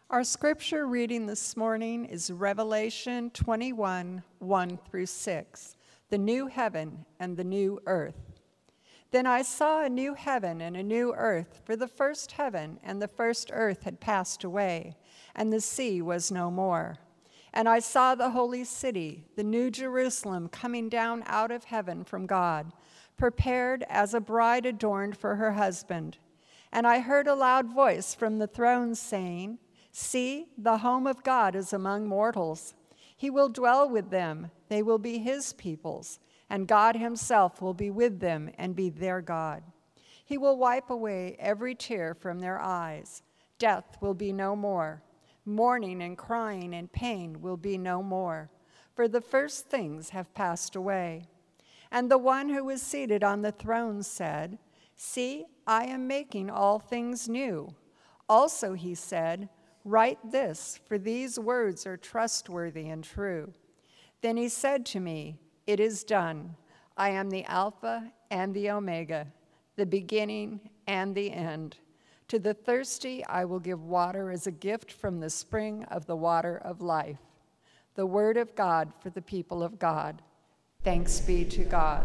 Our scripture reading this morning is Revelation 21, 1 through 6, the new heaven and the new earth. Then I saw a new heaven and a new earth, for the first heaven and the first earth had passed away, and the sea was no more. And I saw the holy city, the new Jerusalem, coming down out of heaven from God, prepared as a bride adorned for her husband. And I heard a loud voice from the throne saying, "See, the home of God is among mortals. He will dwell with them. They will be his peoples, and God himself will be with them and be their God. He will wipe away every tear from their eyes. Death will be no more. Mourning and crying and pain will be no more, for the first things have passed away." And the one who was seated on the throne said, "See, I am making all things new." Also he said, "Write this, for these words are trustworthy and true." Then he said to me, "It is done. I am the Alpha and the Omega, the beginning and the end. To the thirsty I will give water as a gift from the spring of the water of life." The word of God for the people of God. Thanks be to God.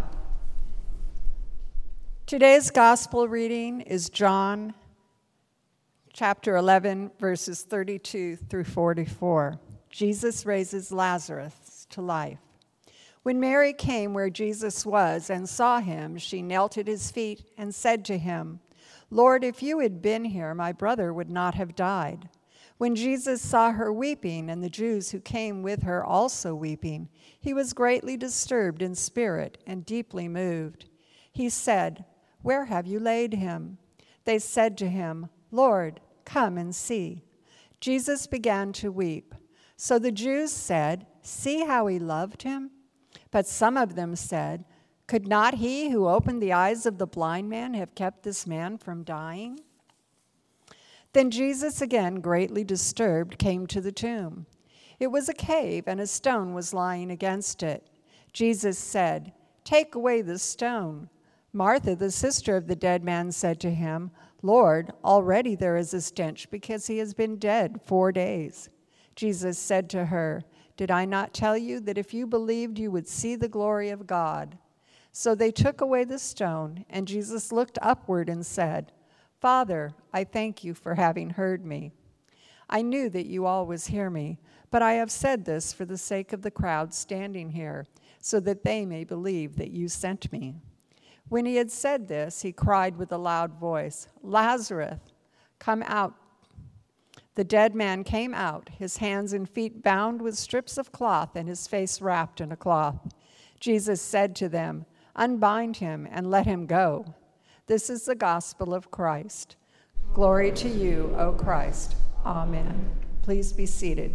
Today's gospel reading is John chapter 11, verses 32 through 44. Jesus raises Lazarus to life. When Mary came where Jesus was and saw him, she knelt at his feet and said to him, "Lord, if you had been here, my brother would not have died." When Jesus saw her weeping, and the Jews who came with her also weeping, he was greatly disturbed in spirit and deeply moved. He said, "Where have you laid him?" They said to him, "Lord, come and see." Jesus began to weep. So the Jews said, "See how he loved him?" But some of them said, "Could not he who opened the eyes of the blind man have kept this man from dying?" Then Jesus, again greatly disturbed, came to the tomb. It was a cave, and a stone was lying against it. Jesus said, "Take away the stone." Martha, the sister of the dead man, said to him, "Lord, already there is a stench because he has been dead 4 days." Jesus said to her, "Did I not tell you that if you believed you would see the glory of God?" So they took away the stone, and Jesus looked upward and said, "Father, I thank you for having heard me. I knew that you always hear me, but I have said this for the sake of the crowd standing here, so that they may believe that you sent me." When he had said this, he cried with a loud voice, "Lazarus, come out." The dead man came out, his hands and feet bound with strips of cloth and his face wrapped in a cloth. Jesus said to them, "Unbind him and let him go." This is the gospel of Christ. Glory to you, O Christ. Amen. Please be seated.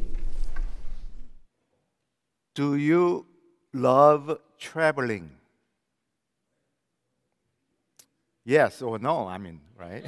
Do you love traveling? Yes or no, right?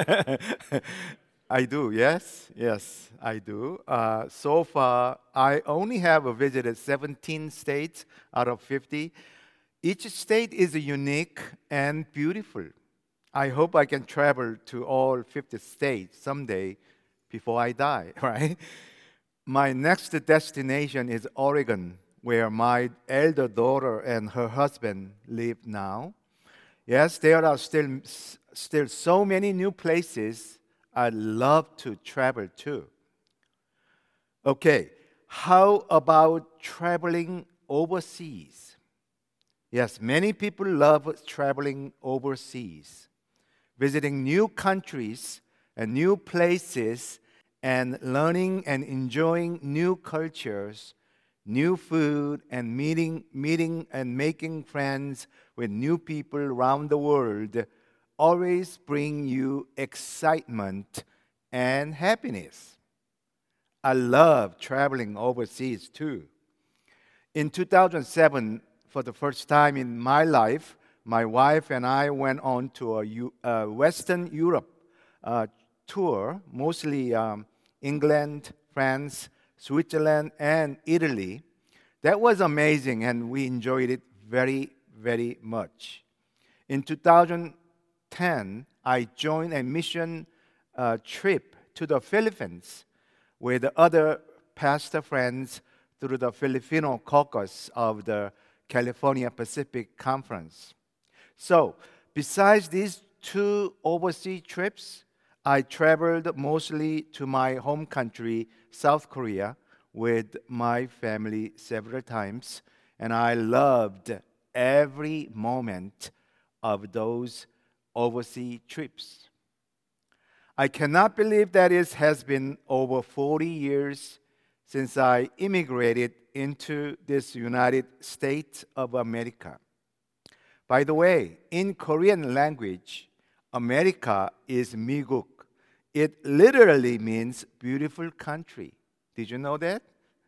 I do, yes, I do. So far, I only have visited 17 states out of 50. Each state is unique and beautiful. I hope I can travel to all 50 states someday before I die, right? My next destination is Oregon, where my elder daughter and her husband live now. Yes, there are still so many new places I'd love to travel to. Okay, how about traveling overseas? Yes, many people love traveling overseas, visiting new countries and new places and learning and enjoying new cultures, new food, and meeting and making friends with new people around the world always bring you excitement and happiness. I love traveling overseas too. In 2007, for the first time in my life, my wife and I went on to a Western Europe tour, mostly England, France, Switzerland, and Italy. That was amazing, and we enjoyed it very, very much. In 2010, I joined a mission trip to the Philippines, with other pastor friends through the Filipino caucus of the California Pacific Conference. So, besides these 2 overseas trips, I traveled mostly to my home country, South Korea, with my family several times, and I loved every moment of those overseas trips. I cannot believe that it has been over 40 years since I immigrated into this United States of America. By the way, in Korean language, America is 미국. It literally means beautiful country. Did you know that?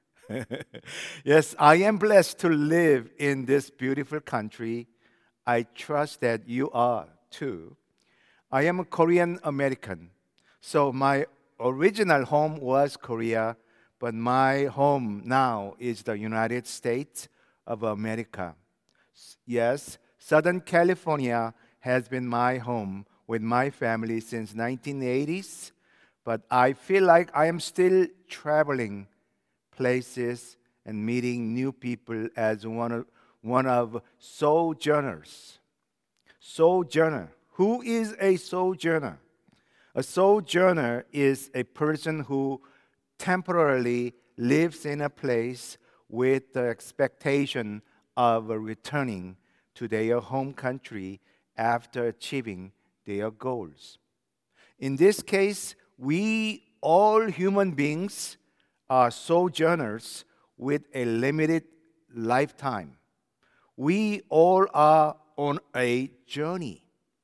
Yes, I am blessed to live in this beautiful country. I trust that you are too. I am a Korean American, so my original home was Korea, but my home now is the United States of America. Yes, Southern California has been my home with my family since 1980s, but I feel like I am still traveling places and meeting new people as one of sojourners. Sojourner. Who is a sojourner? A sojourner is a person who temporarily lives in a place with the expectation of returning to their home country after achieving their goals. In this case, we all human beings are sojourners with a limited lifetime. We all are on a journey.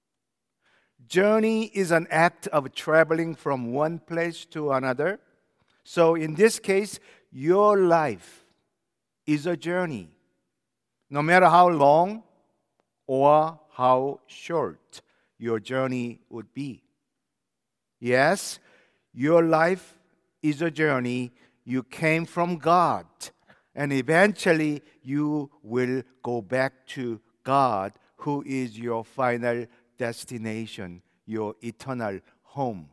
Journey is an act of traveling from one place to another. So in this case, your life is a journey, no matter how long or how short your journey would be. Yes, your life is a journey. You came from God, and eventually you will go back to God, who is your final destination, your eternal home.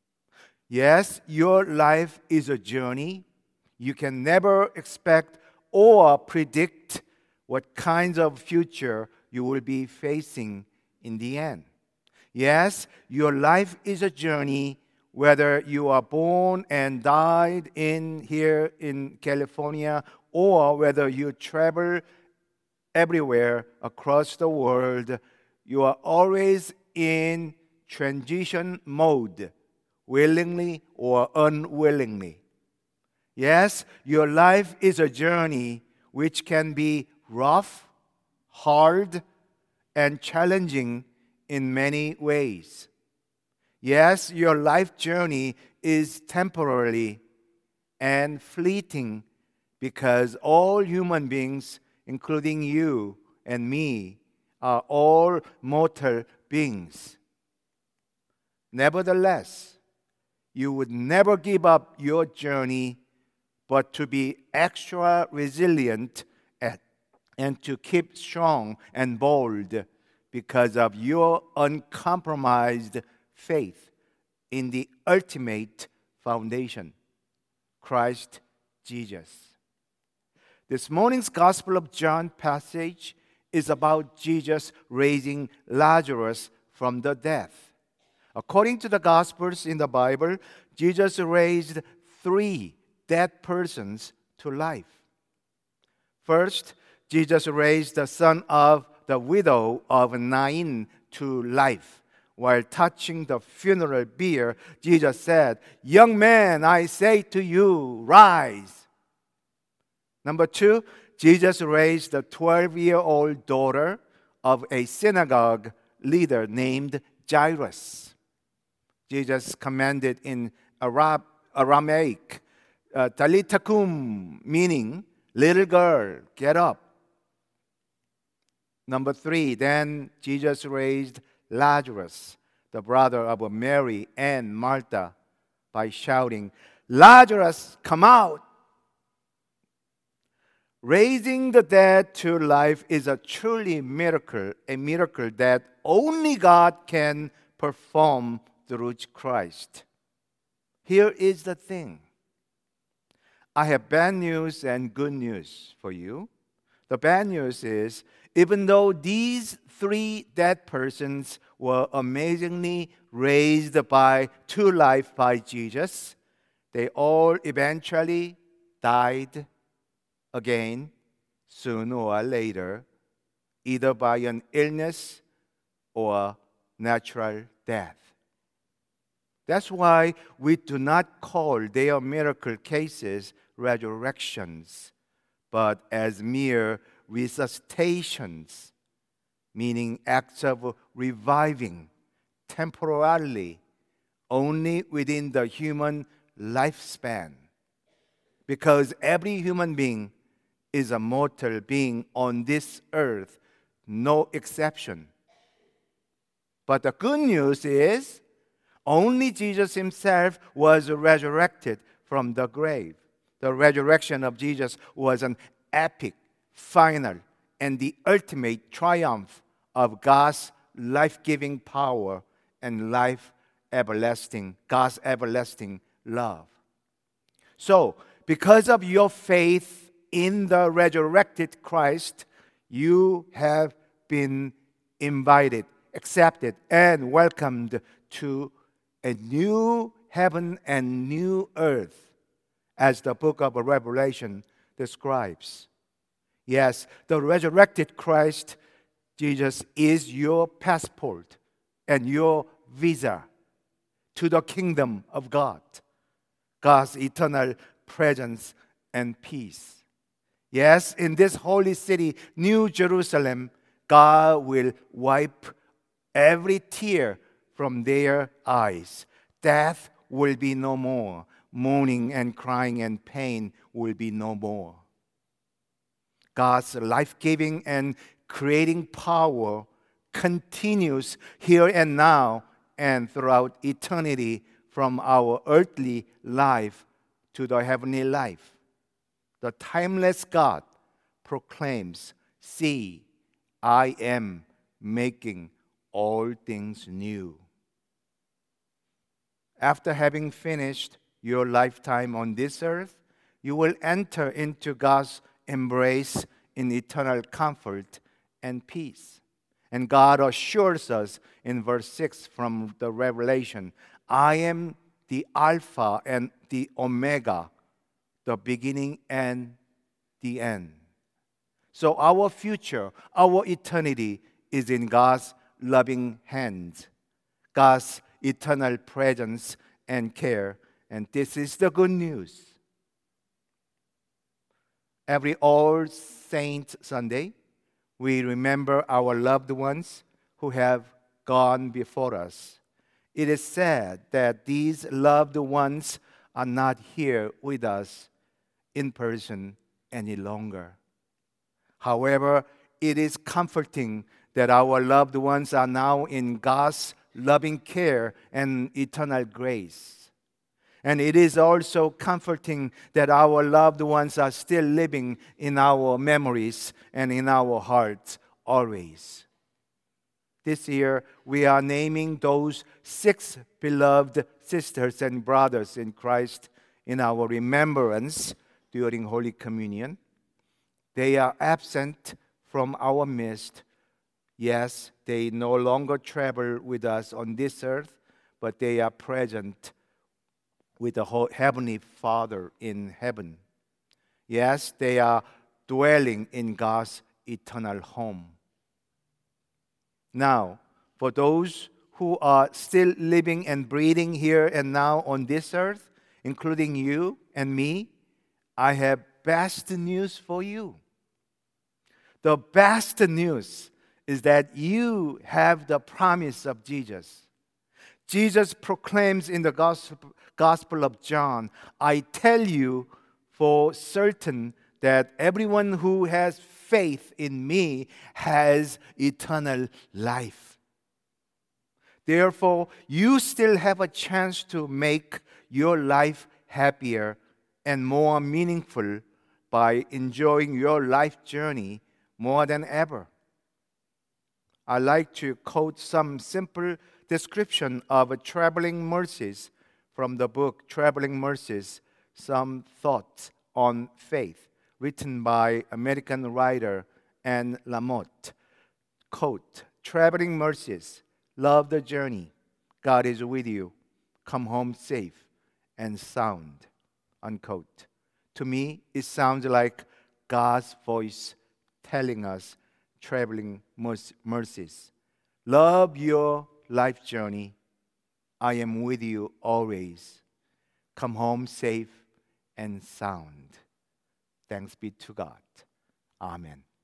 Yes, your life is a journey. You can never expect or predict what kinds of future you will be facing in the end. Yes, your life is a journey, whether you are born and died here in California, or whether you travel everywhere across the world. You are always in transition mode, willingly or unwillingly. Yes, your life is a journey which can be rough, hard, and challenging in many ways. Yes, your life journey is temporary and fleeting because all human beings, including you and me, are all mortal beings. Nevertheless, you would never give up your journey, but to be extra resilient and to keep strong and bold because of your uncompromised faith in the ultimate foundation, Christ Jesus. This morning's Gospel of John passage is about Jesus raising Lazarus from the dead. According to the Gospels in the Bible, Jesus raised 3 dead persons to life. First, Jesus raised the son of the widow of Nain to life. While touching the funeral bier, Jesus said, "Young man, I say to you, rise." Number 2, Jesus raised the 12-year-old daughter of a synagogue leader named Jairus. Jesus commanded in Aramaic, "Talitha kum," meaning, "Little girl, get up." Number 3, then Jesus raised Lazarus, the brother of Mary and Martha, by shouting, "Lazarus, come out." Raising the dead to life is a truly miracle, a miracle that only God can perform through Christ. Here is the thing. I have bad news and good news for you. The bad news is, even though these three dead persons were amazingly raised to life by Jesus, they all eventually died again sooner or later, either by an illness or natural death. That's why we do not call their miracle cases resurrections, but as mere resuscitations, meaning acts of reviving temporarily only within the human lifespan. Because every human being is a mortal being on this earth, no exception. But the good news is, only Jesus himself was resurrected from the grave. The resurrection of Jesus was an epic, final, and the ultimate triumph of God's life-giving power and God's everlasting love. So, because of your faith in the resurrected Christ, you have been invited, accepted, and welcomed to a new heaven and new earth, as the book of Revelation describes. Yes, the resurrected Christ, Jesus, is your passport and your visa to the kingdom of God, God's eternal presence and peace. Yes, in this holy city, New Jerusalem, God will wipe every tear from their eyes. Death will be no more. Mourning and crying and pain will be no more. God's life-giving and creating power continues here and now and throughout eternity, from our earthly life to the heavenly life. The timeless God proclaims, "See, I am making all things new." After having finished your lifetime on this earth, you will enter into God's embrace in eternal comfort and peace. And God assures us in verse 6 from the Revelation, "I am the Alpha and the Omega, the beginning and the end." So our future, our eternity is in God's loving hands, God's eternal presence and care. And this is the good news. Every All Saints Sunday, we remember our loved ones who have gone before us. It is sad that these loved ones are not here with us in person any longer. However, it is comforting that our loved ones are now in God's loving care and eternal grace. And it is also comforting that our loved ones are still living in our memories and in our hearts always. This year, we are naming those 6 beloved sisters and brothers in Christ in our remembrance during Holy Communion. They are absent from our midst. Yes, they no longer travel with us on this earth, but they are present with the Heavenly Father in heaven. Yes, they are dwelling in God's eternal home. Now, for those who are still living and breathing here and now on this earth, including you and me, I have best news for you. The best news is that you have the promise of Jesus. Jesus proclaims in the Gospel of John, "I tell you for certain that everyone who has faith in me has eternal life." Therefore, you still have a chance to make your life happier and more meaningful by enjoying your life journey more than ever. I like to quote some simple description of traveling mercies from the book Traveling Mercies, Some Thoughts on Faith, written by American writer Anne Lamott. Quote, traveling mercies, love the journey. God is with you. Come home safe and sound. Unquote. To me, it sounds like God's voice telling us, traveling mercies. Love your life journey. I am with you always. Come home safe and sound. Thanks be to God. Amen.